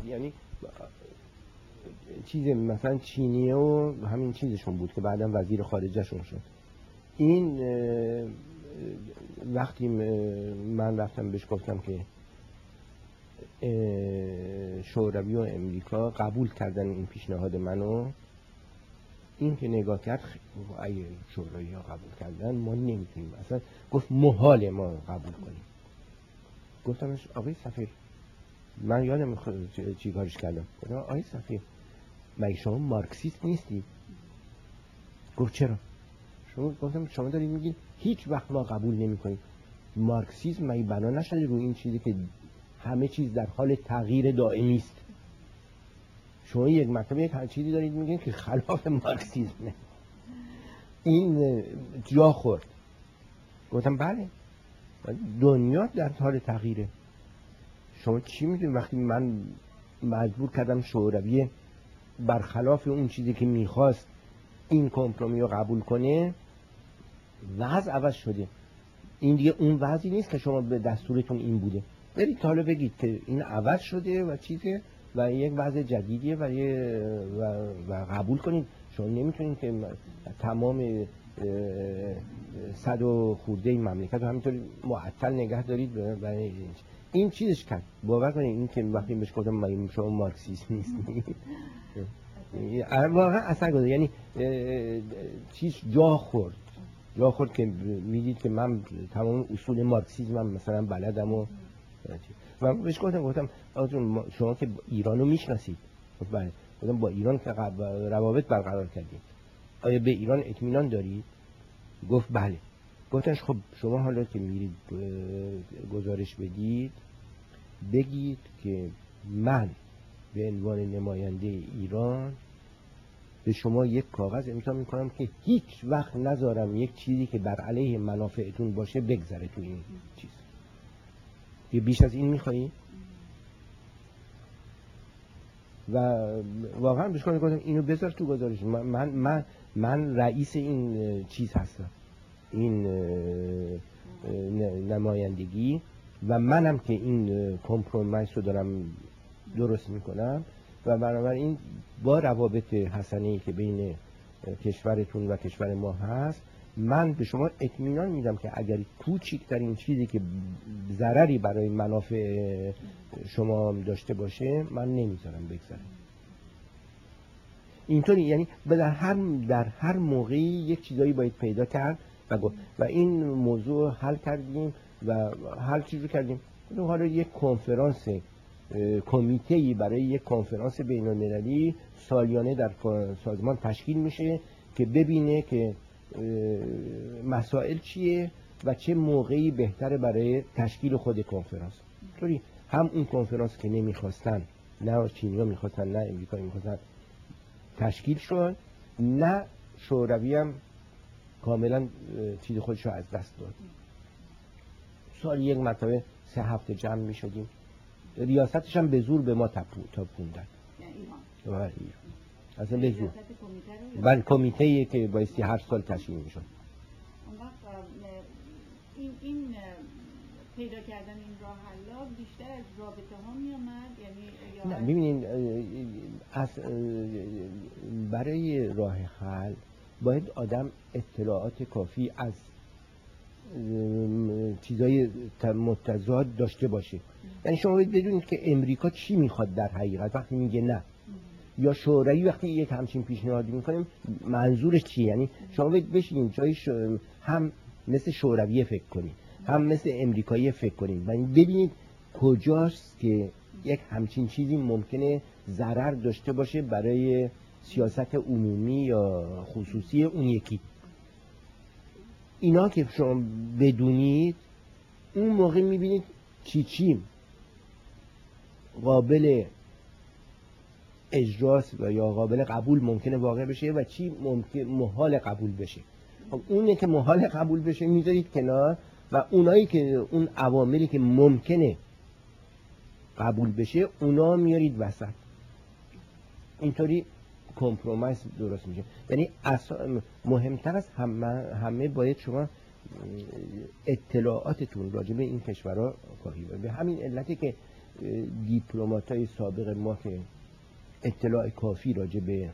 یعنی چیز مثلا چینیه و همین چیزشون بود که بعداً وزیر خارجهشون شد. این وقتی من رفتم بهش گفتم که شوروی و امریکا قبول کردن این پیشنهاد منو، این که نگاه کرد اگه شوروی ها قبول کردن ما نمیتونیم، اصلا گفت محال ما قبول کنیم. گفتمش آقای سفیر، من یادم چی کارش کردم، گفتم آقای سفیر مگه شما مارکسیست نیستی؟ گفت چرا؟ گفتم شما دارید میگید هیچ وقت ما قبول نمی کنیم. مارکسیسم مگه بنا نشده روی این چیزی که همه چیز در حال تغییر دائمی است؟ شما یک مرتبه یک چیزی دارید میگین که خلاف مارکسیسمه. این جا خورد. گفتم بله دنیا در حال تغییره. شما چی میدونید وقتی من مجبور کردم شوروی برخلاف اون چیزی که میخواست این کمپرومی رو قبول کنه، وضع عوض شده. این دیگه اون وضعی نیست که شما به دستورتون این بوده. برید حالا بگید که این عوض شده و چیزه و یک وضع جدیدیه و قبول کنید. شما نمیتونید که تمام 100 و خورده این مملکت رو همینطور معطل نگه دارید. این چیزش کرد. باور کنید این که وقتی بهش گفتم شما مارکسیست نیستید واقعا اثر گذاشت. یعنی چیز جا خورد که میدید که من تمام اصول مارکسیسم مثلا بلدم و بهش گفتم آقا شما که ایرانو میشناسید. بله. گفتم با ایران که روابط برقرار کردید، آیا به ایران اطمینان دارید؟ گفت بله. گفتنش خب شما حالا که میرید گزارش بدید بگید که من به عنوان نماینده ایران به شما یک کاغذ امضا میکنم که هیچ وقت نذارم یک چیزی که بر علیه منافعتون باشه بگذره تو این چیز. یه بیش از این میخوایی؟ و واقعا بهش گفتم اینو بذار تو گزارش. من رئیس این چیز هستم، این نمایندگی، و منم که این کمپرومایس رو دارم درست میکنم و بنابراین با روابط حسنه‌ای که بین کشورتون و کشور ما هست من به شما اطمینان میدم که اگر کوچکترین چیزی که ضرری برای منافع شما داشته باشه من نمیذارم بگذره. اینطوری یعنی در هر موقعی یک چیزایی باید پیدا کرد و این موضوع حل کردیم و حل چیزی کردیم. حالا یک کنفرانس کمیته‌ای برای یک کنفرانس بین‌المللی سالیانه در سازمان تشکیل میشه که ببینه که مسائل چیه و چه موقعی بهتره برای تشکیل خود کنفرانس. طوری هم اون کنفرانس که نمیخواستن، نه چینی‌ها میخواستن نه امریکا میخواستن، تشکیل شد، نه شوروی هم کاملا چیز خودش رو از دست داد. سال یک مرتبه 3 هفته جمع میشدیم، ریاستش هم به زور به ما تاپوندن. ایران اصلا به زور. بله کمیته‌ای که بایستی هر سال تشکیل میشد. اون وقت این پیدا کردن این راه حل بیشتر از رابطه ها میامد، یعنی نه ببینید برای راه حل باید آدم اطلاعات کافی از چیزای متضاد داشته باشه. یعنی شما باید بدونید که امریکا چی میخواد در حقیقت وقتی میگه نه، یا شوروی وقتی یک همچین پیشنهادی میکنه منظورش چیه. یعنی شما باید بشینید جای هم مثل شوروی فکر کنید هم مثل امریکایی فکر کنید و ببینید کجاست که یک همچین چیزی ممکنه ضرر داشته باشه برای سیاست عمومی یا خصوصی اون یکی. اینا که شما بدونید اون موقع میبینید چی قابل اجراست و یا قابل قبول ممکنه واقع بشه و چی ممکن محال قبول بشه. خب اونه که محال قبول بشه میذارید کنار و اونایی که اون عواملی که ممکنه قبول بشه اونا میارید وسط. اینطوری کمپرومایس درست میشه. یعنی مهمتر از همه باید شما اطلاعاتتون راجع به این کشورها کافی باشه. به همین علتی که دیپلمات‌های سابق ما که اطلاع کافی راجع به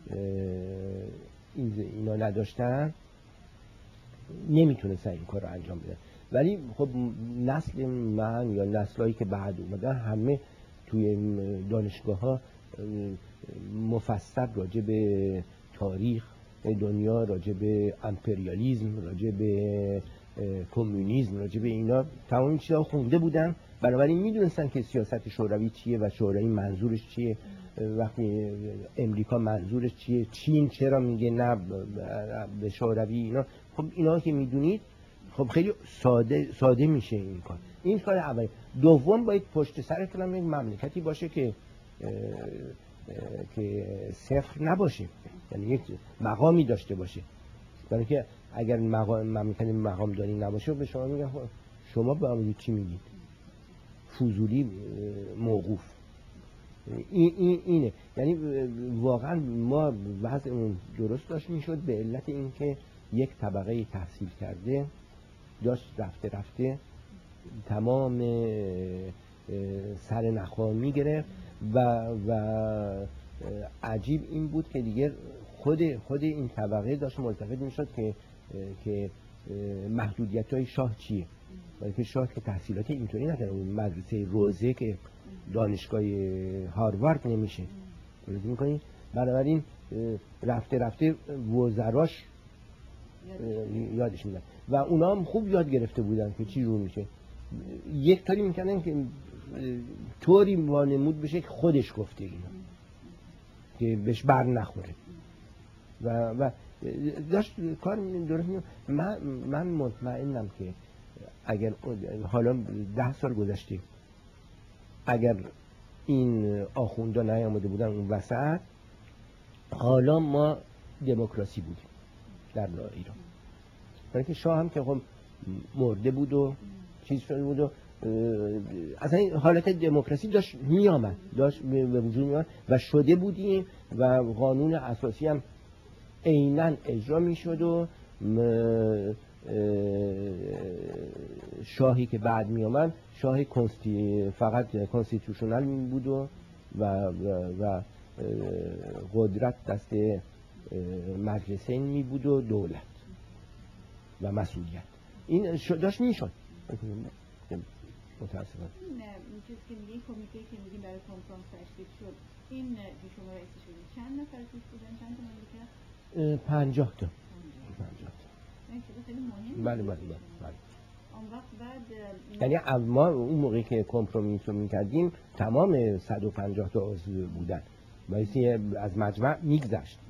اینا نداشتن نمیتونستن این کار رو انجام بدن. ولی خب نسل من یا نسلایی که بعد اومدن همه توی دانشگاه ها مفصل راجع به تاریخ دنیا، راجع به امپریالیسم، راجع به کمونیسم، راجع به اینا تمام این چیزا خونده بودن. بنابراین میدونستن که سیاست شوروی چیه و شوروی منظورش چیه، وقتی امریکا منظورش چیه، چین چرا میگه نه به شوروی. اینا خب اینا که میدونید خب خیلی ساده میشه این کار. این کار اولی. دوم باید پشت سرتون هم یک مملکتی باشه که صفر نباشه، یعنی یک مقامی داشته باشه. برای که اگر مملکت مقام داری نباشه به شما میگن شما به من چی میگید؟ فضولی موقوف. اینه، یعنی واقعا ما وضعمون درست داشت میشد به علت اینکه یک طبقه تحصیل کرده داشت رفته تمام سر نخوا میگرفت و عجیب این بود که دیگه خود این طبقه داشت ملتفت میشد که محدودیت‌های شاه چیه. بلکه شاه که تحصیلات اینطوری نکرده، مدرسه روزه که دانشگاه هاروارد نمیشه درست میکنی. بنابراین رفته وزراش یادش میدن و اونا هم خوب یاد گرفته بودن که چی رو میشه. یک طوری میکنن که طوری وانمود بشه که خودش گفته اینا که بهش بر نخوره و داشت کار درست میکنه. من مطمئنم که اگر حالا 10 سال گذشته اگر این آخوندا نیامده بودن اون وسط، حالا ما دموکراسی بودیم در ایران. برای که شاه هم که خب مرده بود و چیز شده بود و اصلا این حالت دموکراسی داشت میامد، داشت به وجود میامد و شده بودیم و قانون اساسی هم عیناً اجرا میشد و شاهی که بعد می آمد شاه فقط کانستیتوشنال می بود و قدرت دست مجلسین می بود و دولت و مسئولیت. این داشت می شد. متاسفانه این چیزی که میگه کمیته که میگیم برای کنفرانس تشکیل شد، این که شما رئیس شدید چند نفر توش بودن؟ چند تا مملکت؟ 50 تا. این چیز خیلی مهمه. بله. اون وقت بعد یعنی ما اون موقعی که کمپرومیس رو میکردیم تمام 150 تا عضو بودن، باعثی از مجمع میگذشت.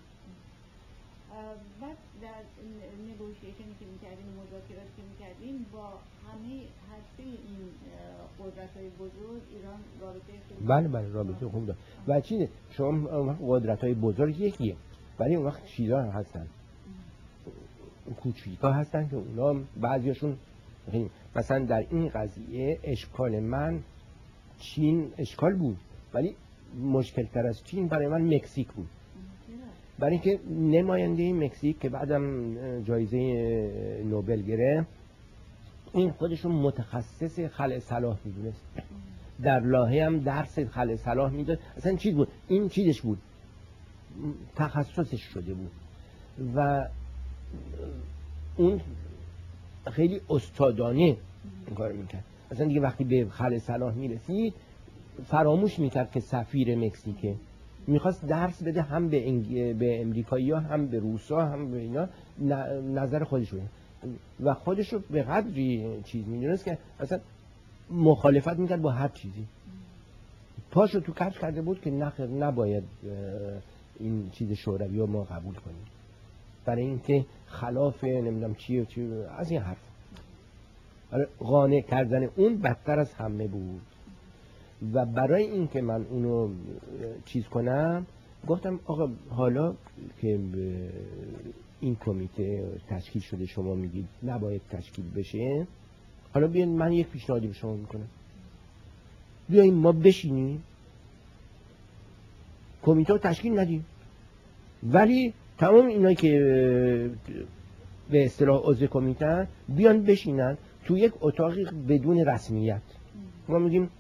بعد در نگوشیشنی که میکردیم، مذاکراتی که میکردیم با همه هسته این قدرت‌های بزرگ ایران رابطه بله رابطه خوب داشت. و چیه شما قدرت‌های بزرگ یکیه، ولی اون وقت چیزا هستن کوچیکا هستن که اونا بعضیاشون مثلا در این قضیه اشکال من چین اشکال بود، ولی مشکل تر از چین برای من مکزیک بود. برای اینکه نماینده مکزیک که بعدم جایزه نوبل گرفت این خودشون متخصص خلع صلاح میدونست، در لاهه هم درس خلع صلاح میداد. اصلا چیز بود، این چیزش بود، تخصصش شده بود و اون خیلی استادانه این کار میکرد. اصلا دیگه وقتی به خلع صلاح میرسید فراموش میکرد که سفیر مکزیکه، میخواست درس بده هم به امریکایی‌ها هم به روسا هم به اینا نظر خودش بود و خودش رو به قدری چیز میدونست که اصلا مخالفت میکرد با هر چیزی. پاشو تو کفش کرده بود که نباید این چیز شوروی رو ما قبول کنیم برای اینکه خلاف نمیدونم چیه از این حرف. قانع کردن اون بدتر از همه بود و برای اینکه من اونو چیز کنم گفتم آقا حالا که این کمیته تشکیل شده شما میگید نباید تشکیل بشه، حالا بیاین من یک پیشنهادی به شما میکنم، بیاین ما بشینیم کمیته رو تشکیل ندیم ولی تمام اینایی که به اصطلاح عضو کمیته بیان بشینن تو یک اتاقی بدون رسمیت. ما میگیم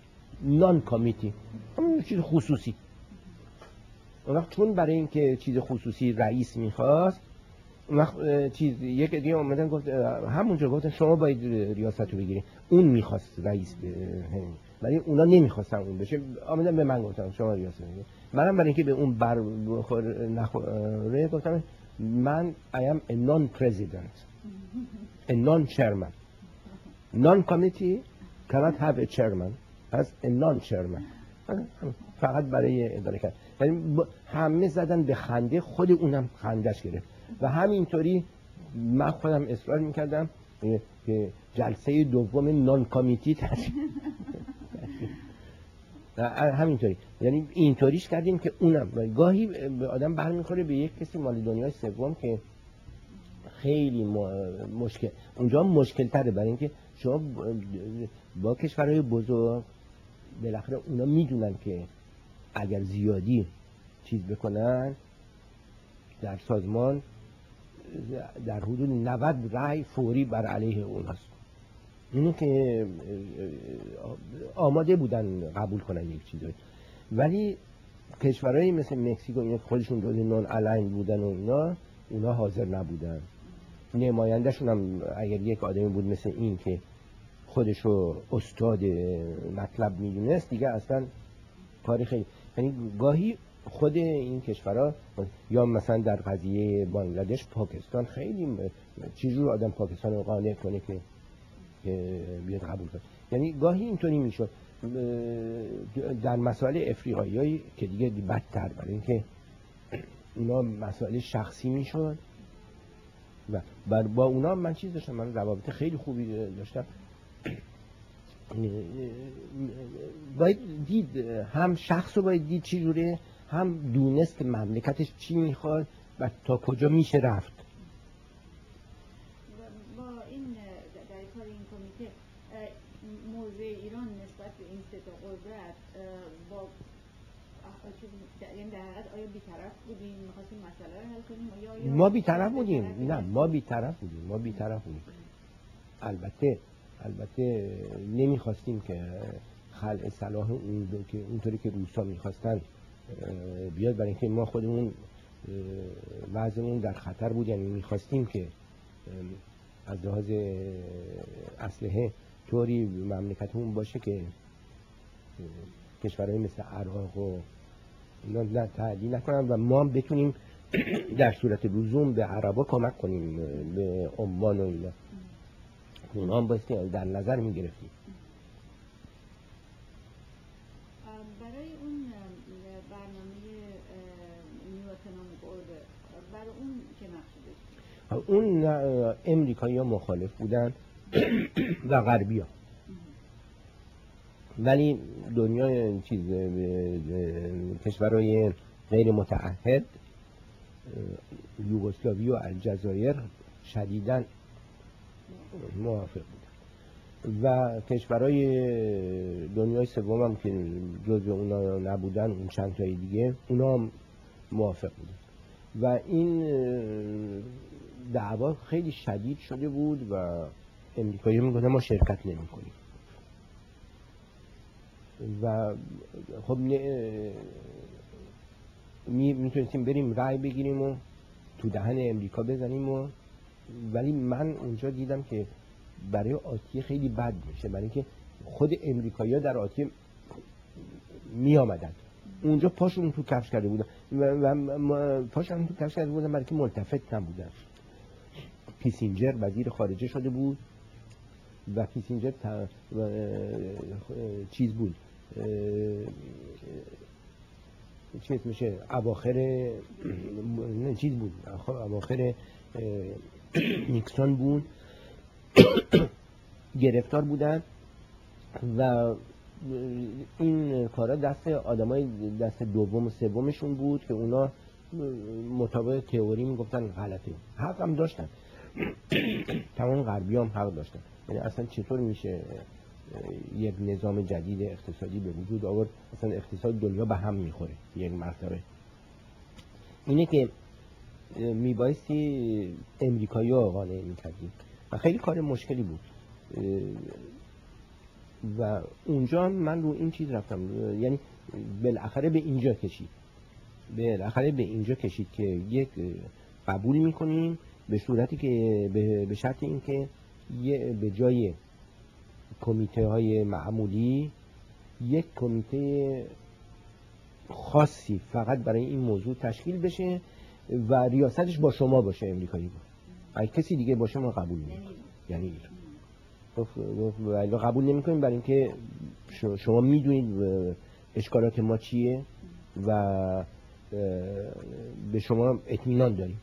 نان کامیتی، همون چیز خصوصی. اون وقت چون برای اینکه چیز خصوصی رئیس میخواست، اون وقت چیز یک دیگه اومدن گفت همونجا گفتن شما باید ریاست رو بگیرید. اون میخواست رئیس ولی اونا نمیخواستن اون بشه، آمدن به من گفتن شما ریاست بگیرید. منم برای اینکه به اون نخوره گفتم من I am a non-president, a non-chairman. Non-committee cannot have a chairman as a non-chairman. فقط برای اداره کرد. یعنی همه زدن به خنده، خود اونم خندش گرفت و همینطوری من خودم اصرار میکردم که جلسه دوم نان کامیتی همینطوری، یعنی اینطوریش کردیم که اونم گاهی آدم برمیخوره به یک کسی مال دنیای سوم که خیلی مشکل اونجا مشکل تره، برای اینکه شما با کشورهای بزرگ بالاخره اونا میدونن که اگر زیادی چیز بکنن در سازمان در حدود 90 رأی فوری بر علیه اوناست. اینه که آماده بودن قبول کنن یک چیزی، ولی کشورهایی مثل مکزیک اینا خودشون جزء نون الاین بودن و اونا حاضر نبودن. نمایندهشون هم اگر یک آدمی بود مثل این که خودشو استاد مطلب میدونست دیگه اصلا کاری خیلی، یعنی گاهی خود این کشورها یا مثلا در قضیه بانگلادش پاکستان خیلی چجور آدم پاکستان رو قانع کنه که بیاد قبول کنه، یعنی گاهی اینطوری میشد. در مسائل افریقایی که دیگه بدتر، برای اینکه اونا مسائل شخصی میشد و با اونا من چیز داشتم، من روابط خیلی خوبی داشتم. باید دید هم شخص رو باید دید چی جوره، هم دونست که مملکتش چی میخواد و تا کجا میشه رفت. با این در کار این کمیته موضع ایران نسبت به این سه تا قدرت با یعنی در حقیقت آیا بی‌طرف بودیم می‌خواستیم مسئله رو حل کنیم یا ما بی‌طرف بودیم؟ نه ما بی‌طرف بودیم. البته نمیخواستیم که خلع صلاح اون که اونطوری که روسا میخواستن بیاد، برای اینکه ما خودمون وضعمون در خطر بود، یعنی میخواستیم که از لحاظ اسلحه طوری مملکتمون باشه که کشورهای مثل عراق و اینا تعدیل نکنن و ما بتونیم در صورت لزوم به عربا کمک کنیم، به عمان و اینا. اونا هم بایستی در نظر میگرفتیم. برای اون برنامه نیو اکونومیک اوردر، برای اون چه مقصودش؟ اون امریکایی ها مخالف بودن و غربی ها، ولی دنیای کشورهای غیر متعهد یوگسلاوی و الجزایر شدیداً موافق بودن و کشورهای دنیای سوم هم که جزء اونا نبودن، اون چند تای دیگه، اونا هم موافق بودن و این دعوا خیلی شدید شده بود و امریکایی میگفتن ما شرکت نمی کنیم و خب میتونستیم بریم رأی بگیریم و تو دهن امریکا بزنیم ولی من اونجا دیدم که برای آتیه خیلی بد میشه، برای اینکه خود امریکایی‌ها در آتیه می آمدن اونجا پاشون تو کفش کرده بودن و پاشون تو کفش کرده بودن برای که ملتفت نبودن. کیسینجر وزیر خارجه شده بود و کیسینجر چیز بود چی اسمشه اواخر چیز بود، اواخر نیکسون بود گرفتار بودن و این کارا دست آدمای دست دوم و سومشون بود که اونا مطابق تئوری میگفتن غلطه. حق هم داشتن، تمام غربی هم حق داشتن. یعنی اصلا چطور میشه یک نظام جدید اقتصادی به وجود آورد، اصلا اقتصاد دنیا به هم میخوره یک مرتبه. اینه که میبایستی امریکایی ها قانع میکردیم و خیلی کار مشکلی بود. و اونجا من رو این چیز رفتم، یعنی بالاخره به اینجا کشید که یک قبول میکنیم به صورتی که به شرط اینکه به جای کمیته های معمولی یک کمیته خاصی فقط برای این موضوع تشکیل بشه و ریاستش با شما باشه، امریکایی با. اگه کسی دیگه باشه ما قبول نمی‌کنیم. یعنی گفت قبول نمی‌کنیم برای اینکه شما میدونید اشکالات ما چیه و به شما اطمینان داریم.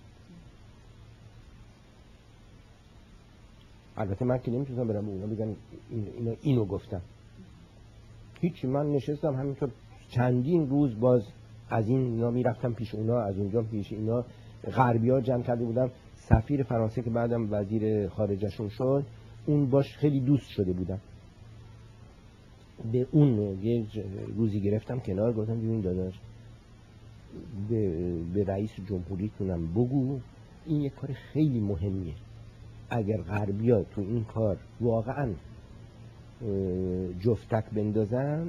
البته من که نمیتونم برم به اونا بگم اینو گفتم. هیچی، من نشستم همینطور چندین روز باز از این اینا میرفتم پیش اونا، از اونجا پیش اینا. غربی‌ها جمع کرده بودم، سفیر فرانسه که بعدم وزیر خارجشون شد اون باش خیلی دوست شده بودم. به اون یه روزی گرفتم کنار، گفتم ببین داداش به رئیس جمهوریتونم بگو این یک کار خیلی مهمیه، اگر غربی‌ها تو این کار واقعا جفتک بندازن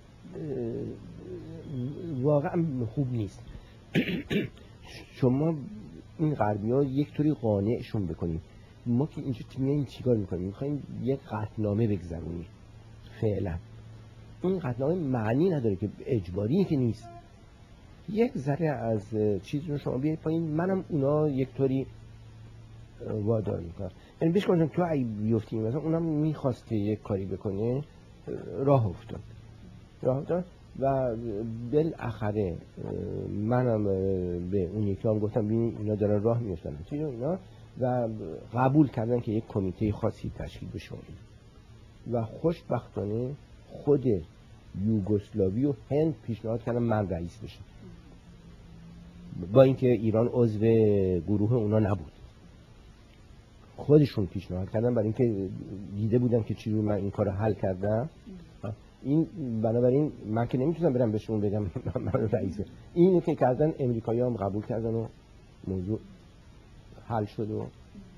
واقعا خوب نیست. شما این غربی‌ها یک طوری قانعشون بکنید. ما که اینجا این چیکار میکنیم؟ میخوایم یک قطعنامه بگذرونیم. فعلا این قطعنامه معنی نداره که اجباریه که نیست. یک ذره از چیز رو شما بیایید پایین، منم اونا یک طوری وادار میکنم. یعنی بهش گفتم تو اگه بیفتی مثلا اونم میخواست که یک کاری بکنه، راه افتاد و بالاخره منم به اون یکی هم گفتم ببین اینا دارن راه میفتن اینا، و قبول کردن که یک کمیته خاصی تشکیل بشه و خوشبختانه خود یوگسلاوی و هند پیشنهاد کردن من رئیس بشم، با اینکه ایران عضو گروه اونا نبود. خودشون پیشنهاد کردن برای اینکه دیده بودن که چجوری من این کارو حل کردم. این بنابراین من که نمیتونم برم بهشون بگم من رئیسم. اینو که کردن امریکایی‌ها هم قبول کردن و موضوع حل شد و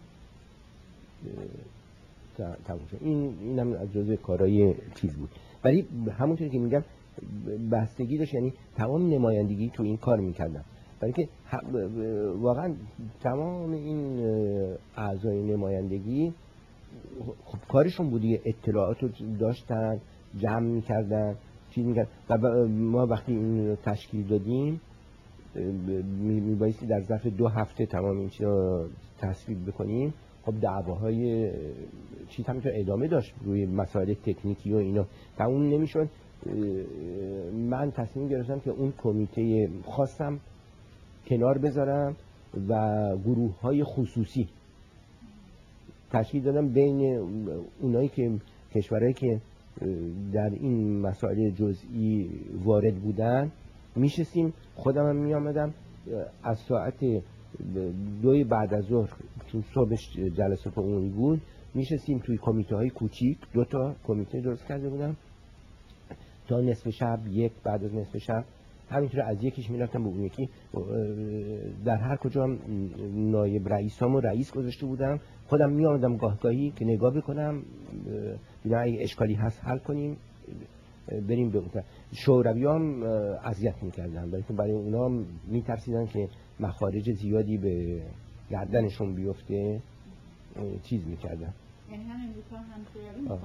تموم شد. این هم از جزء کارهای چیز بود. ولی همونطور که میگم بستگی داشت، یعنی تمام نمایندگی تو این کار میکردن، برای که واقعا تمام این اعضای نمایندگی خب کارشون بودی، اطلاعات رو داشتن، جمع میکردن، چیز میکردن. و ما وقتی این تشکیل دادیم میبایستی در ظرف 2 هفته تمام این چیزا تصویب بکنیم. خب دعواهای چیز همینطور ادامه داشت روی مسائل تکنیکی و اینا، تموم نمیشد. من تصمیم گرفتم که اون کمیته خواستم کنار بذارم و گروه های خصوصی تشکیل دادم بین اونایی که کشورهایی که در این مسائل جزئی وارد بودن. میشستیم، خودم هم می آمدم از ساعت 2 بعد از ظهر، چون صبحش جلسات عمومی بود، میشستیم توی کمیته های کوچیک. 2 تا کمیته درست کرده بودم تا نصف شب، یک بعد از نصف شب، همینطور از یکیش میرفتم به اون یکی. در هر کجا هم نایب رئیسامو رئیس گذاشته بودم. خودم می آمدم گاهگاهی که نگاه بکنم ببینم اگه اشکالی هست حل کنیم، بریم به اون. شوروی‌ها هم اذیت می‌کردن، برای اونا می‌ترسیدن که مخارج زیادی به گردنشون بیفته، چیز می‌کردن. یعنی هم امریکا هم شوروی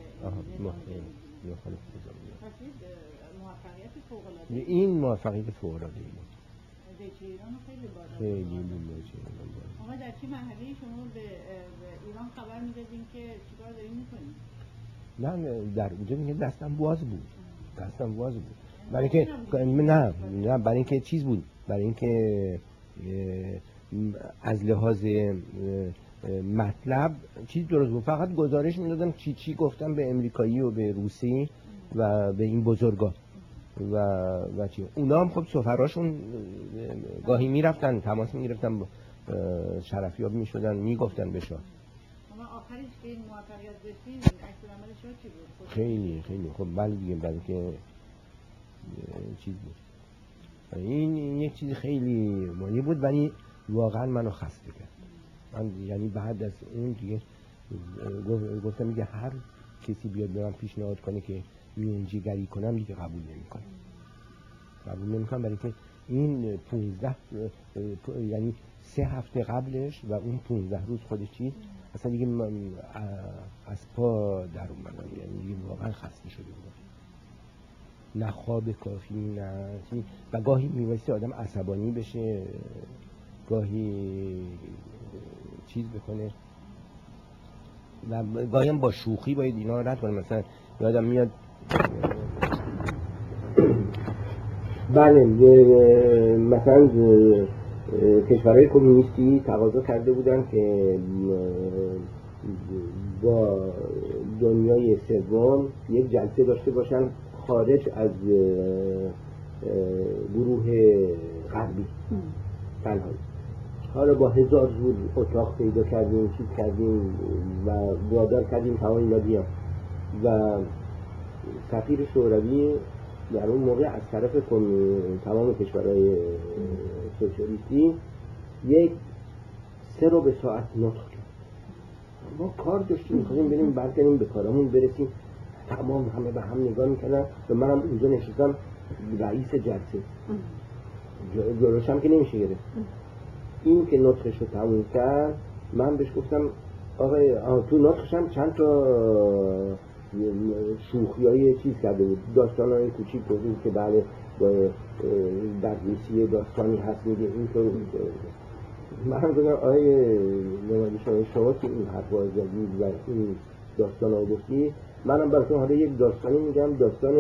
مخالف موفقیت فوق‌العاده. این موفقیت فوق‌العاده بود. ایران خیلی بالا. خیلی بالا. آقا در چه مرحله شما به ایران خبر می‌دادین که چیکار دارین می‌کنین؟ من در اونجا میگم دستم باز بود. برای اینکه نه برای اینکه چیز بود، برای اینکه از لحاظ مطلب چیز درست بود. فقط گزارش میدادم چی گفتم به امریکایی و به روسی و به این بزرگا و چی. اونا هم خب سفراشون گاهی میرفتن تماس میگرفتن، شرفیاب میشدن، میگفتن به شاه. اما آخرش که این موفقیت رسید عکس العمل شاه چی بود؟ خیلی خب بله دیگه، برای که چیز بود. این یک چیز خیلی مهمی بود، ولی واقعا منو خسته کرد. من یعنی بعد از اون دیگه گفتم میگه هر کسی بیاد به من پیشنهاد کنه که میونجیگری کنم دیگه قبول نمیکنم برای که این 15 یعنی 3 هفته قبلش و اون 15 روز خودش چی اصلا دیگه من از پا در اومدم، یعنی دیگه واقعا خسته شده بودم، نه خواب کافی نه و گاهی میبایستی آدم عصبانی بشه، گاهی چیز بکنه و گاهی هم با شوخی باید اینا رد کنه. مثلا یادم میاد بله مثلا کشورهای کمونیستی تقاضا کرده بودن که با دنیای سوم یک جلسه داشته باشن خارج از گروه غربی تنهایی. حالا با 1000 زور اتاق پیدا کردیم، چیز کردیم و وادار کردیم تمام اینا بیان و سفیر شوروی در اون موقع از طرف تمام کشورهای سوسیالیستی یک 3 رو به ساعت نطق کرد. ما کار داشتیم می‌خواستیم بریم برگردیم به کارمون برسیم، تمام همه به هم نگاه می‌کردن و منم اونجا نشستم رئیس جلسه، جلوشم که نمیشه گرفت. این که نطقش رو تموم کرد من بهش گفتم آقای تو نطقش هم چند تا شوخیای چیز کرده بود، داستانای کوچیک بود که بله در روسیه داستانی هست میگه اینطور. من هم گفتم آقای نمایشنامه شما که این حرفا زدید و این داستان ها گفتی، منم براتون حالا یک داستانی میگم، داستان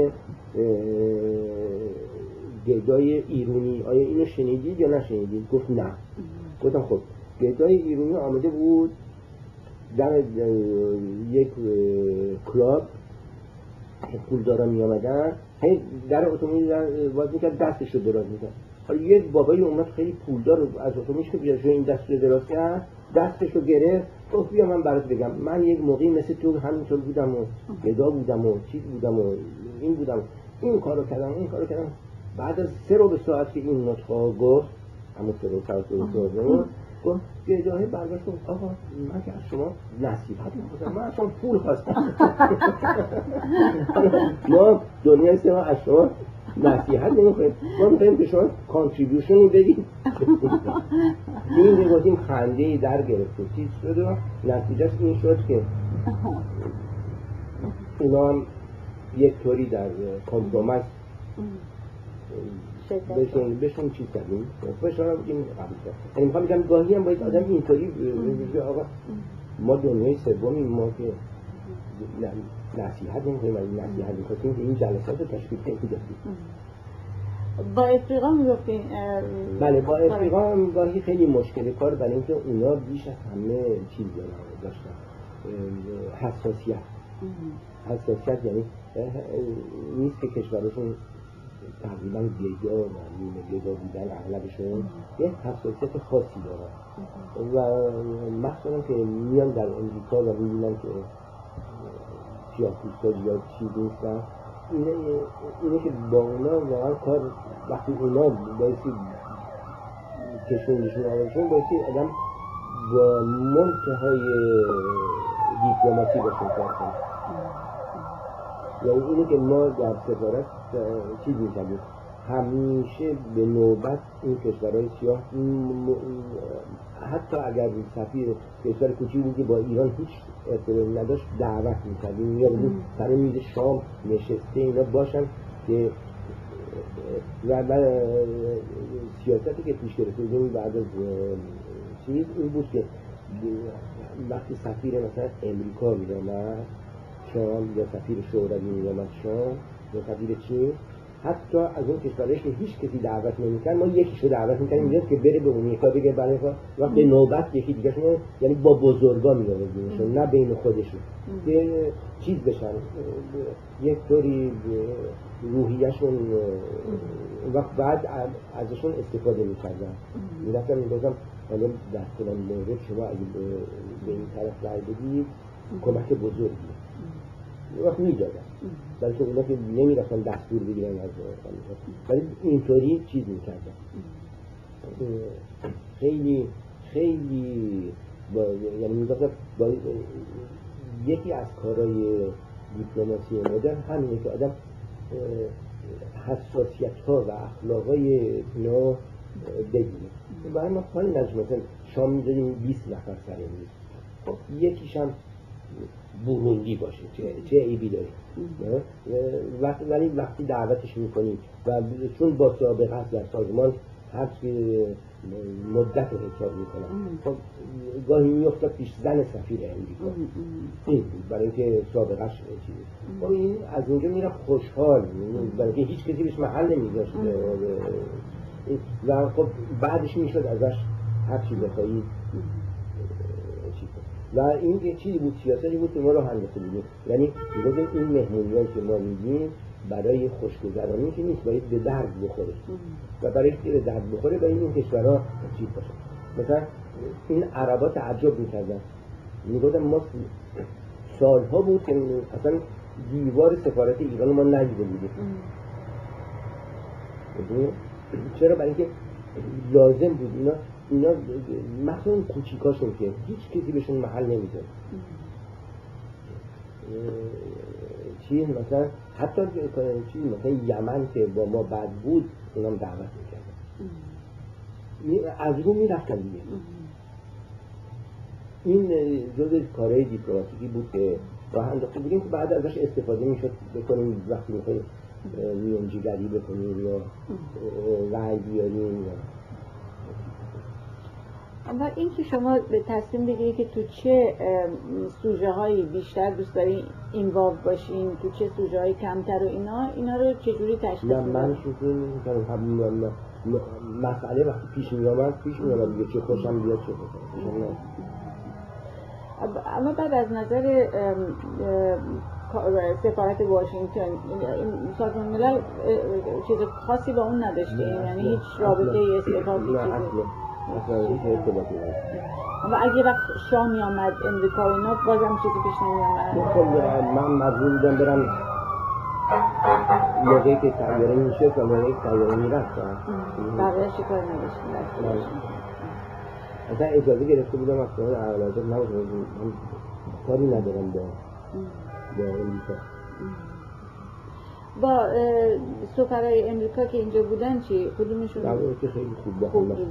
گدای ایرونی، آیا اینو شنیدید یا نشنیدید؟ گفت نه. گفتم خب گدای ایرونی آمده بود در یک کلاب، پولدارا می آمدن، در اتومبیل باز میکرد دستش رو دراز میکرد. حالا یک بابایی اومد خیلی پولدار از اتومبیلش که بیاد این دست رو دراز کرد، دستش رو گرفت، گفت بیا من برات بگم من یک موقعی مثل تو همینطور بودم و گدا بودم و چیز بودم و این بودم، این کارو کردم این کارو کردم. بعد از 3 رو به ساعت که این نطقا گفت، همون 3 رو ساعت گفت گداه برگشت گفت آقا من که از شما نصیحت می‌خواستم، من اصلا پول خواستم. ما دنیای سما از شما نصیحت نمی‌خوایم، ما می‌خوایم که شما کانتریبیوشنی بدید. این گفتیم خنده‌ای در گرفت چیز شد و نتیجهش این شد که اونا هم یک طوری در کامپرومایز بهشون چیز کردیم، بهشون بگیم قبول کرد. یعنی میخوام بگم گاهی هم باید آدم اینطوری بگه آقا ما دنیای سومیم، ما که نصیحت نمی‌کنیم، ولی نصیحت می‌کنیم که این جلسات رو تشکیل کنیم. با افریقا میگفتین؟ بله با افریقا هم گاهی خیلی مشکل کار، برای اینکه اونا بیش از همه چیز داشتن، حساسیت یعنی نیست که کشورشون تقریبا گدا و نیمه گدا بودن اغلبشون یه حساسیت خاصی دارن و مخصوصا که میان در امریکا و میبینن که سیاه‌پوستا زیاد چیز نیستن، اینه که با اونا واقعا کار وقتی اونا بایستی کشوندشون آمدشون بایستی آدم با منتهای دیپلماسی باشون کار کنه. یعنی اینه که ما در سفارت چیز می‌کردیم، همیشه به نوبت این کشورهای سیاه حتی اگر سفیر کشور کوچیکی بود که با ایران هیچ ارتباطی نداشت دعوت می‌کردیم یا بود سر میز شام نشسته اینا باشن که و سیاستی که پیش گرفته بودیم بعد از چیز این بود که وقتی سفیر مثلا امریکا می‌آمد شام یا سفیر شوروی می‌آمد شام یا سفیر چین، حتی از اون کشورهایی که هیچ کسی دعوت نمی‌کرد ما یکیشو دعوت می‌کردیم میاد که بره به اون یکا بگه برای وقت به نوبت یکی دیگه شون، یعنی با بزرگا می‌آوردیمشون نه بین خودشون که چیز بشن یک طوری روحیه‌شون وقت بعد ازشون استفاده می‌کردن. می‌رفتم می‌گفتم حالا در فلان مورد شما اگه به این طرف رای بدید کمک بزرگی وقت می‌دادن، برای که اونا که نمی‌رفتن دستور بگیرن از ولی اینطوری چیز می‌کردن. خیلی خیلی یعنی می‌گفتم یکی از کارهای دیپلماسی مدرن همینه که آدم حساسیت‌ها و اخلاقای اینا بگیره. برای ما پایین نجم مثلا شام می‌ذاریم 20 نفر سر میز، خب یکیش هم بوروندی باشه چه عیبی داره؟ ولی وقتی دعوتش می‌کنیم و چون با سابقه است در سازمان هر مدت حساب می‌کنم، خب گاهی می‌افتاد پیش زن سفیر امریکا این بود برای اینکه سابقه‌اش چیزی، خب این از اونجا میره خوشحال، برای اینکه هیچ کسی بهش محل نمی‌ذاشت و خب بعدش میشد ازش هر چی بخوایی و این یه چیزی بود، سیاستی بود که ما رو هندسه بودیم، یعنی میگفتیم این مهمونیان که ما میگیم برای خوشگذرانی که نیست، باید به درد بخوره و برای اینکه به درد بخوره باید این کشورها چیز باشه. مثلا این عربا تعجب میکردن، میگفتن ما سالها بود که اصلا دیوار سفارت ایران ما ندیده بودیم. چرا؟ برای اینکه لازم بود اینا مثلا اون کوچیکاشون که هیچ کسی بهشون محل نمیده. چیز مثلا حتی چیز مثلا یمن که با ما بد بود اونم دعوت میکردن، از رو میرفتن دیگه. این جزء کارهای دیپلماتیکی بود که راه انداخته بودیم که بعد ازش استفاده میشد بکنیم وقتی میخوایم میانجیگری بکنیم یا رأی بیاریم یا اما این که شما به تصمیم بگیرید که تو چه سوژه هایی بیشتر دوست دارین اینوالو باشین، تو چه سوژه هایی کمتر و اینا رو چجوری تشخیص میدید؟ من شروع می‌کنم مسئله وقتی پیش میامد دیگه چه خوشم بیاد چه خوشم. اما بعد از نظر سفارت واشنگتن سازمان ملل چیز خاصی با اون نداشته، یعنی هیچ رابطه استفاده چیزی اصلا ارتباطی نداره. اما اگه وقت شاه می آمد امریکا و اینا بازم چیزی پیش نمی آمد؟ خب من مجبور بودم برم موقعی که طیاره میشه و موقعی که طیاره میرفتم بقیه شکار نداشتیم. اصلا اجازه گرفته بودم از کنار اعلیحضرت نبودم، من کاری ندارم با امریکا. با سفرهای امریکا که اینجا بودن چی؟ کدومشون؟ که خیلی خوب با هم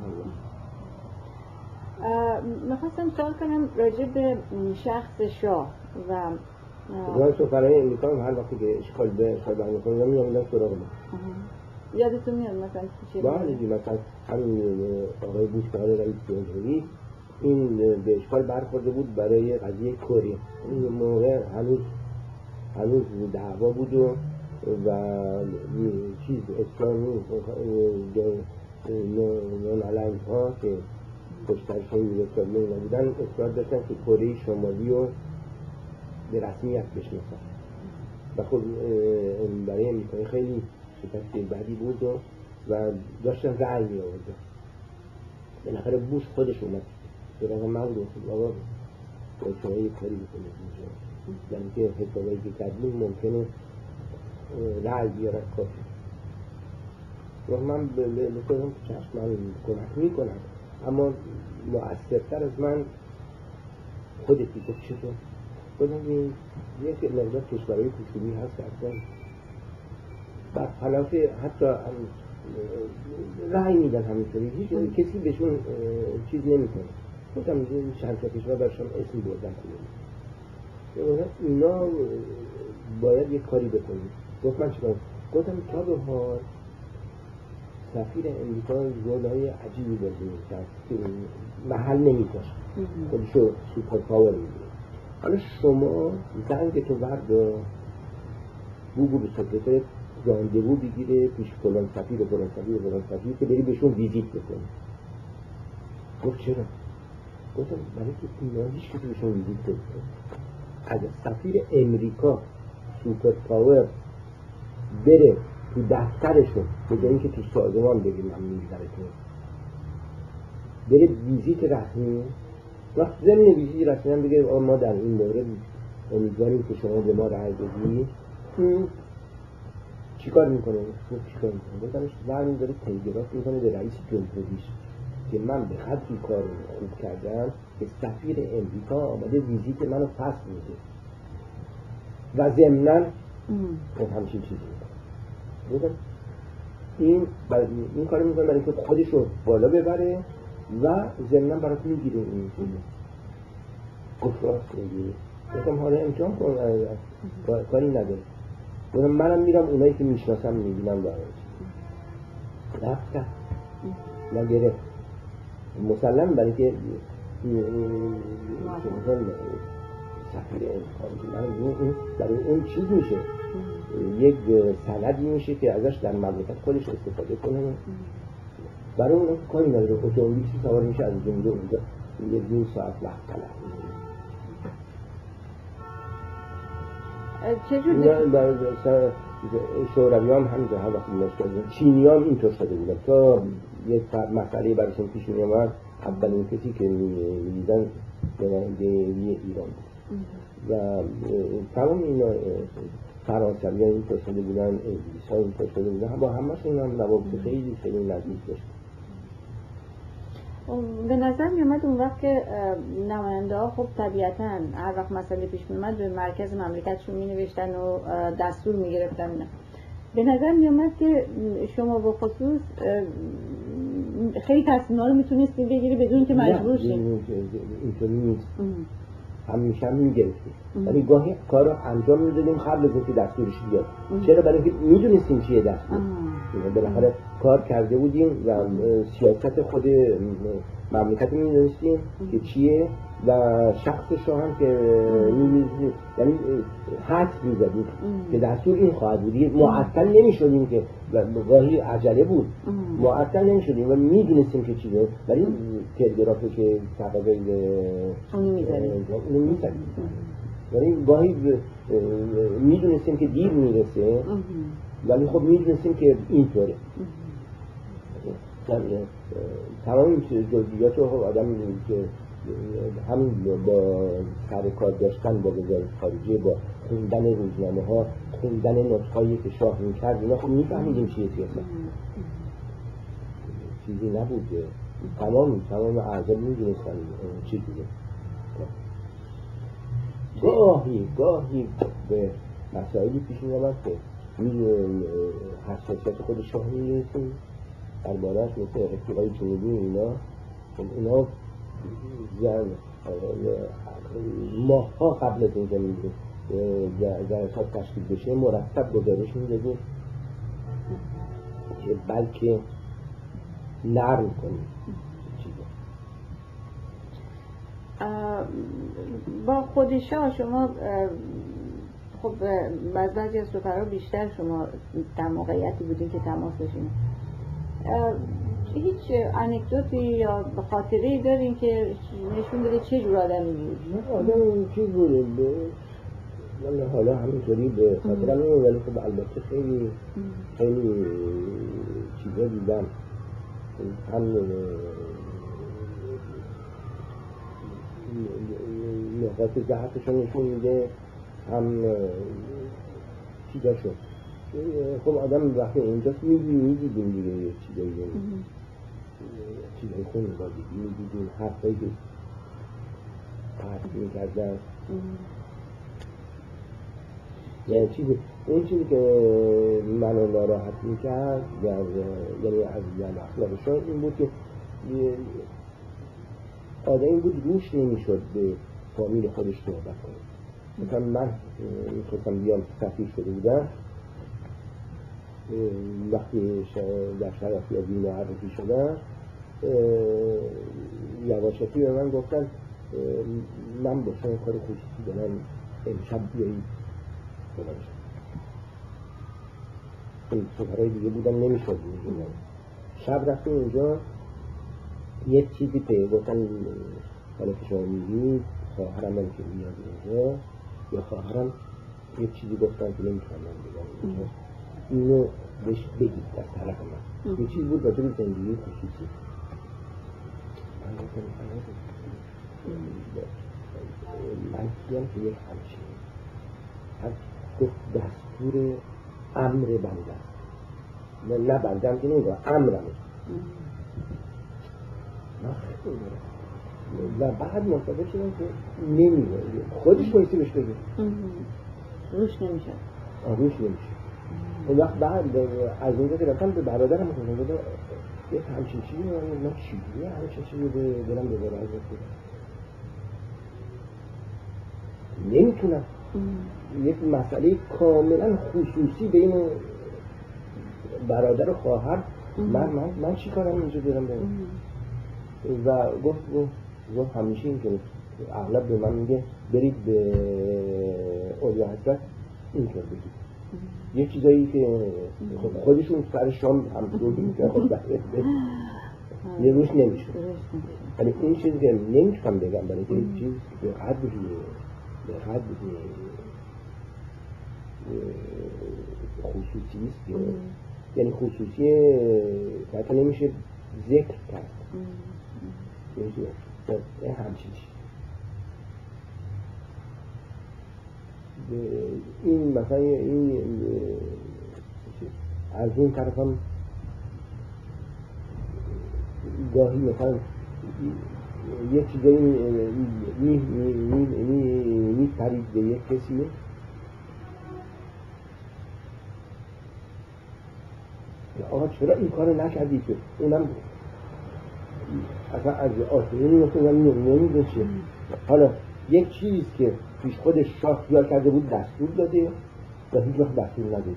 میخواستم سوال کنم راجع به شخص شاه و من سفرهای امریکا هم هر وقتی که اشکال برمی کنم میامدن سراغ من. یادتون میاد مثلا چی؟ بله مثلا همین آقای بوش که حالا رئیس جمهوری این به اشکال برخورده بود برای قضیه کره. این موقع هنوز دعوا بود و چیز اسلامی نالنگ ها که پشترش های اسلامی نبودن اصرار داشتن که کره شمالی رو به رسمیت بشناسن و خب برای امریکایی خیلی شکست بعدی بود و داشتن رأی می آوردن. بالاخره بوش خودش اومد سراغ من گفت آقا شما یک کاری بکنید اینجا، یعنی که حسابایی که کردیم ممکنه رأی بیارن کافی. و من به خودم چشم من کمک میکنم، اما مؤثرتر از من خودتی. گفت چطور؟ گفتم یک مقدار کشورهای کوچولی هست که اصلا برخلاف حتی رأی میدن همینطوری، هیچ کسی بهشون چیز نمیکنه. گفتم چند تا کشور برشان اسم بردن کنیم، اینا باید یک کاری بکنیم. گفت من چیکار؟ گفتم تا به حال سفیر امریکا رول‌های عجیبی بازی می‌کرد که محل نمی‌داشت، خودشو سوپر پاور می‌دید. حالا شما زنگ تو بردار بگو به سکرتریت راندوو بگیره پیش فلان سفیر و فلان سفیر که بری بهشون ویزیت بکنی. گفت چرا؟ گفتم برای که اینا هیچ کسی بهشون ویزیت نمی‌کنه. اگر سفیر امریکا سوپر پاور بره تو دفترشون به جایی که تو سازمان بگیم من می‌ذارتون بره ویزیت رسمی، وقت ضمن ویزیت رسمی هم بگه ما در این مورد امیدواریم که شما به ما رأی بدید، چیکار میکنه؟ چیکار میکنه؟ بودنش زن داره تلگراف میکنه به رئیس جمهوریش که من به قدری کار خوب کردم که سفیر امریکا آمده ویزیت منو پس میده. و ضمناً همچین چیزی میکنه. این کار میکنه برای اینکه خودش رو بالا ببره و ضمناً برات میگیره این چیزی گفراست میگیره. گفتم حالا امتحان کن کاری نداره. گفتم منم میرم اونایی که میشناسم میبینم دارم رفتم و گرفت مسلم برای که سفیر امکان برای اون چیز میشه یک سندی میشه که ازش در مملکت خودش استفاده کنه. برای اون کاری نداره. اتومبیل سوار میشه از اینجا میره اونجا یه 2 ساعت وقت طلب. چجوری شوروی هم همینجا هر وقت مشکل چینی هم اینطور شده بودن تا یک مسئله برایشون پیش می آمد اولین کسی که می‌دیدن نماینده ایران بود و تمام اینا فرانسوی ها اینطور شده بودن، انگلیس ها اینطور شده بودن، با همه‌شون هم روابط خیلی خیلی نزدیک داشتن. به نظر می اومد اون وقت که نماینده ها خب طبیعتاً هر وقت مسئله پیش می اومد به مرکز مملکتشون می نوشتن و دستور می گرفتن. به نظر می اومد که شما به خصوص خیلی تصمیم‌ها رو میتونستید بگیری بدون که مجبور شید. اینطوری نیست. همیشه هم میگرفتیم ولی گاهی کار رو انجام میدادیم قبل از اینکه دستورش بیاد. چرا؟ برای اینکه میدونستیم چیه دستور. بالاخره کار کرده بودیم و سیاست خود مملکت میدونستیم که چیه و شخصش رو هم که میدونستیم، یعنی حد میزدیم که دستور این خواهد بود. معطل نمیشدیم که گاهی عجله بود معطل نمیشدیم و میدونستیم که چیه، ولی تلگرافی که طبقه اونو میزدیم ولی گاهی میدونستیم که دیر میرسه ولی خب میدونستیم که اینطوره. تمام این جزئیات رو آدم که همین با سر کار داشتن با وزارت خارجه، با خوندن روزنامه ها، خوندن نطق‌هایی که شاه میکرد، اینا خب میفهمیدیم چیه سیاست. چیزی نبود. تمام اعضا میدونستن چی بوده. گاهی به مسائلی پیش می‌آمد که حساسیت خود شاه می‌رسیم درباره‌اش، مثل رفیقای جنوبی اینا ماه‌ها قبل از اینکه جلسات تشکیل بشه مرتب گزارش می‌دادیم که بلکه نرم کنیم چیزا. با خودشا شما خب بعضی از سفرها بیشتر شما در موقعیتی بودین که تماس داشتین. هیچ انکدوتی یا خاطره‌ای دارین که نشون بده چه جور آدمی بود؟ آدم چی بوده؟ من حالا همینطوری به خاطرم نمیاد ولی خب البته خیلی چیزا دیدم. هم نقاط ضعفشون نشون میده، هم چیزا شد. خب آدم وقتی اینجاست میدیدیم دیگه چیزای خون میدیدیم حرفایی که حرف میکردن. یعنی اون چیزی که منو ناراحت میکرد یعنی از اخلاقشون این بود که آدمی بود روش نمیشد به فامیل خودش صحبت کنه. مثلا من میخواستم بیام سفیر شده بودم، وقتی در شرفی از این معرفی شدم یواشکی به من گفتن من با شما کار خصوصی دارم امشب بیایید بلاشم. این سفرهای دیگه بودن نمیشد میگم. شب رفتیم اونجا یه چیزی پیدا گفتن حالا که شما میگید خواهرم هم که میاد اینجا یا خواهرم یه چیزی گفتن که نمیتونم بگم اینو بهش بگید در طرف من. یه چیز بود راجع به زندگی خصوصی. من کیم که یک همچین هر گفت دستور امر بنده است. نه بنده هم که نمیگم امرم و بعد مصابه شدم که نمیگه خودش بایستی بهش بگه. روش نمیشه. روش نمیشه. اون وقت بعد از اونجا که رفتم به برادرم گفتم یه همچین چیزی من چیزی همچین چیزی برم به برادرم گفتم نمیتونم. یک مسئله کاملا خصوصی بین برادر و خواهر من چی کارم اینجا برم و گفت همیشه این که اغلب به من میگه برید به اولیا حضرت اینطور بگید یه چیزایی که خودشون سر شام هم دوگی میکنه خود یه روش نمیشه. ولی این چیزی که نمیتونم بگم برای که این چیز به قدری خصوصی است که یعنی خصوصی حتی نمیشه ذکر کرد. این همچین این مثلا این از اون طرف هم گاهی مثلا یه چیزایی میپرید به یک کسی آقا چرا این کارو نکردی که اونم اصلا از آسمانی مثلا نمیدونه چیه. حالا یک چیز که پیش خودش شاه خیال کرده بود دستور داده و هیچ وقت دستور نداده.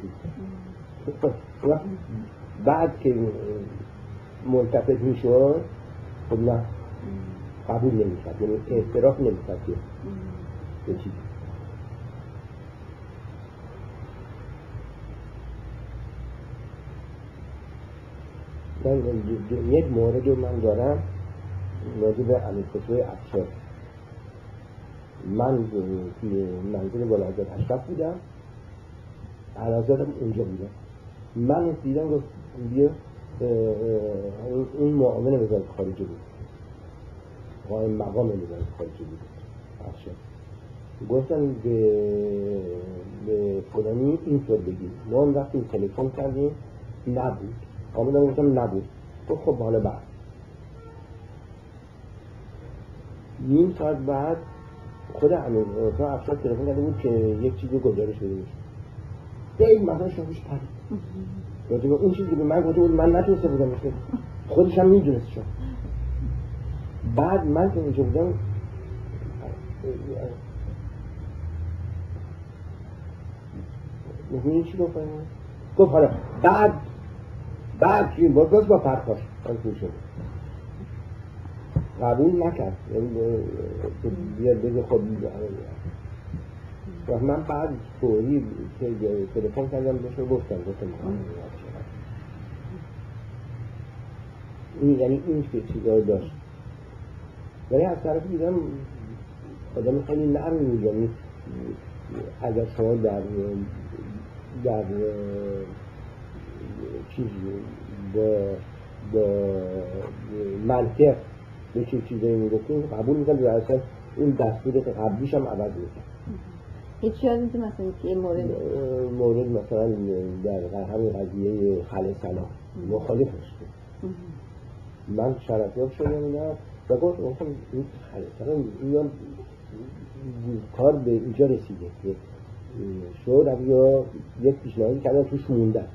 بعد که ملتفت میشد خب نه قبول نمیشد، یعنی اعتراف نمیشد به چیزی. یک مورد رو من دارم راجع به امیرخسرو افشار. من توی منزل ولایت اشرف بودم، علازادم اونجا بودم. من دیدم گفت بیا این معاون وزارت خارجه بود، قائم مقام وزارت خارجه بود افشار. گفتن به فلانی اینطور بگیم. ما هم رفتیم تلفن کردیم نبود. آمدم گفتم نبود. خب حالا بعد نیم ساعت بعد خود امیرخسرو افشار تلفن کرده بود که یک چیزی گزارش بده میشه. این مثلا شاکش پرید راجع به اون چیزی که به من گفته بود من نتونسته بودم میشه، خودش هم میدونست شد. بعد من که اونجا بودم می‌دونی چی گفتم؟ گفت حالا بعد چی بود؟ با پرخاش قبول نکرد، یعنی بیاد بگه خب و من بعد فوری که تلفن کردم بهش گفتم این یعنی این که چیزا داشت. ولی از طرف دیدم آدم خیلی نرمی بود. یعنی اگر شما در چیزی با منطق به چیزایی میگفتیم قبول میکنم، در اصل این دستور قبلیش هم عوض میکنم. هیچ یاد میتونم مثلا که مورد مثلا در همین قضیه خلع سلام مخالف هست. من شرفیاب شدم اینا و گفتم این خلع سلام این کار به اینجا رسیده که شوروی‌ها یک پیشنهادی کردن توش موندن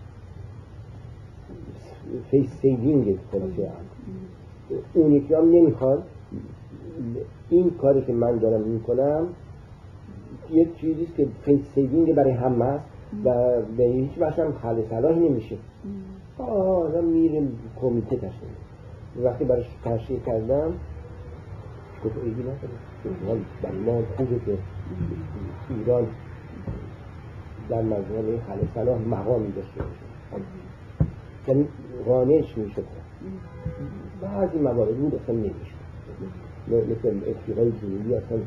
فیس سیوینگ خلاصه هم اون یکی هم نمیخواد. این کاری که من دارم میکنم یک چیزیست که فیس سیوینگ برای همه است و به هیچ وجه هم خلع صلاحی نمیشه. آدم میره کمیته تشکیل. وقتی براش تشکیل کردم گفت ایدی نکنه برای ما خوبه که ایران در مجموعه خلع صلاح مقامی داشته باشه، یعنی قانعش میشه. بعضی موارد بود اصلا نمیشه، مثل افریقای جنوبی اصلا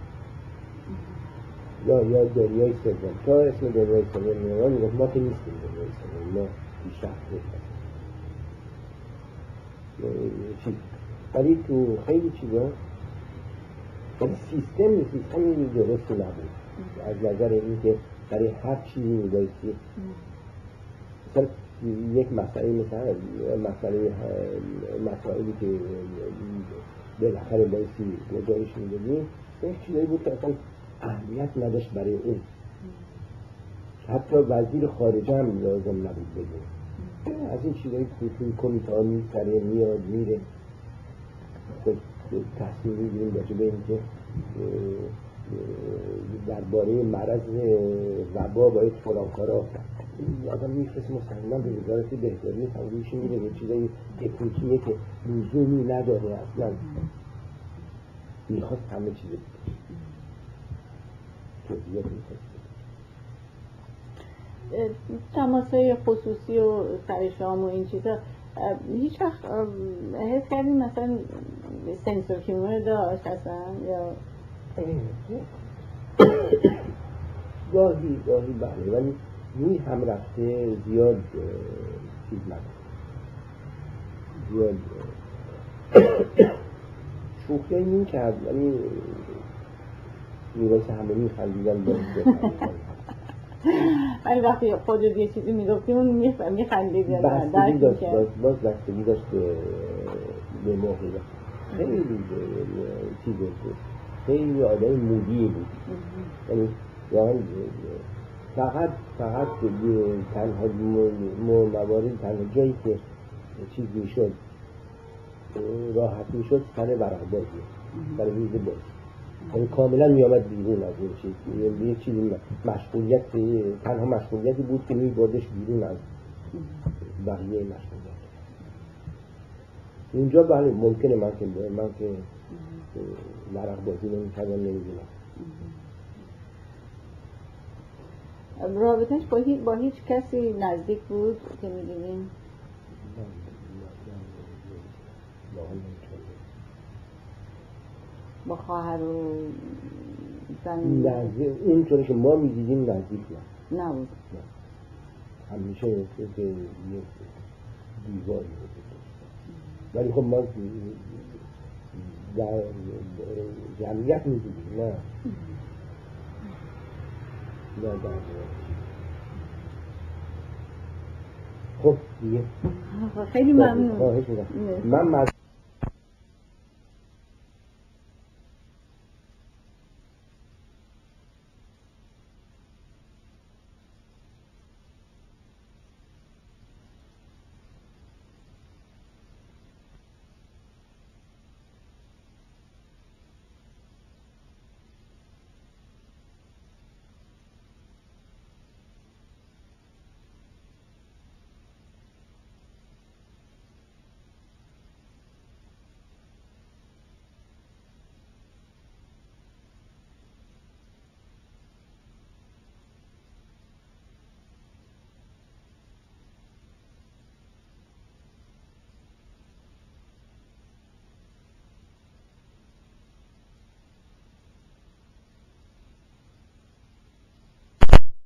یا دنیای سوم. تا اسم دنیای سوم میاد میگفت ما که نیستیم دنیای سوم، ما پیشرفت نیستیم چیز. ولی تو خیلی چیزا سیستم درستی نبود از نظر این که برای هر چیزی میبایستی مثلا یک مسئله مثلا مسائلی که بالاخره بایستی گزارش میدادیم یک چیزایی بود که اصلا اهمیت نداشت برای اون حتی وزیر خارجه هم لازم نبود بگه. از این چیزایی توی کمیته ها میسره میاد میره، خود تصمیم میگیریم راجع به اینکه درباره مرض وبا باید فلان کارا آدم میفرست مستقیما به وزارت بهداری تمومیش میره، یه چیزایی تکنیکیه که لزومی نداره اصلا، میخواست همه چیز بکنه توضیحات میخواست. تماسای خصوصی و سرشام و این چیزا هیچ وقت حس کردیم مثلا سنسور کیمیا داشت اصلا یا گاهی بله، ولی روی هم رفته زیاد چیز نداره، زیاد شوخی این کرد، ولی میراث همه میخندیدن ولی وقتی خودت یه چیزی میگفتیم اون میخندید. بستگی داشت، باز بستگی داشت به موقعیت. خیلی چیز بود، خیلی آدم مودی بود، یعنی واقعا فقط تنها موارد، تنها جایی که چیز میشد راحت میشد سر ورق بازی، سر میز بازی، یعنی کاملا میامد بیرون از این چیز، یه چیزی مشغولیت، تنها مشغولیتی بود که میبردش بیرون از بقیه مشغولیت. اونجا بله ممکنه من که ورق بازی نمی‌کردم نمیدونم. رابطهش با هیچ کسی نزدیک بود که می‌دونیم؟ با خواهر و زن نزدیک اونطوری که ما می‌دیدیم نزدیک نبود. همیشه یه دیواری بود، ولی خب ما در جمعیت می‌دیدیم نه خب دیگه خیلی ممنون. من